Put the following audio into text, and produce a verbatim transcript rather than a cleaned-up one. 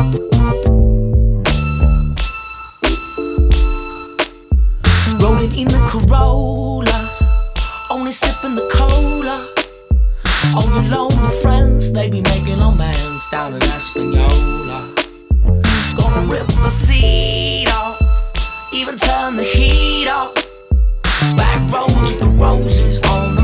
Rolling in the Corolla, only sipping the cola. All your lonely friends, they be making amends down in Espanola. Gonna rip the seat off, even turn the heat off. Back roads with the roses on the